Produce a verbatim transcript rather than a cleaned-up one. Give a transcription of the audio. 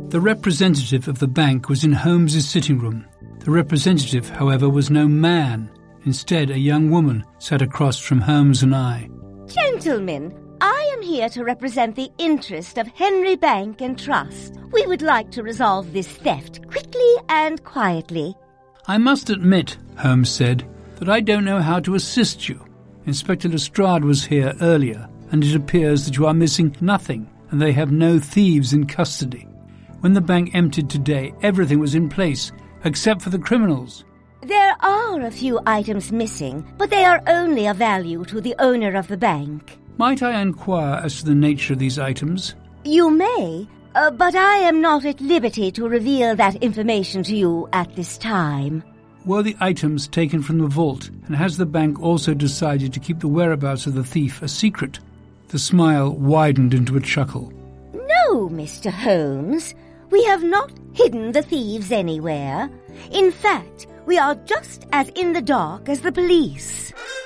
The representative of the bank was in Holmes's sitting room. The representative, however, was no man. Instead, a young woman sat across from Holmes and I. Gentlemen, I am here to represent the interest of Henry Bank and Trust. We would like to resolve this theft quickly and quietly. I must admit, Holmes said, that I don't know how to assist you. Inspector Lestrade was here earlier, and it appears that you are missing nothing, and they have no thieves in custody. When the bank emptied today, everything was in place, except for the criminals. There are a few items missing, but they are only of value to the owner of the bank. Might I inquire as to the nature of these items? You may, uh, but I am not at liberty to reveal that information to you at this time. Were the items taken from the vault, and has the bank also decided to keep the whereabouts of the thief a secret? The smile widened into a chuckle. No, Mister Holmes. We have not hidden the thieves anywhere. In fact, we are just as in the dark as the police.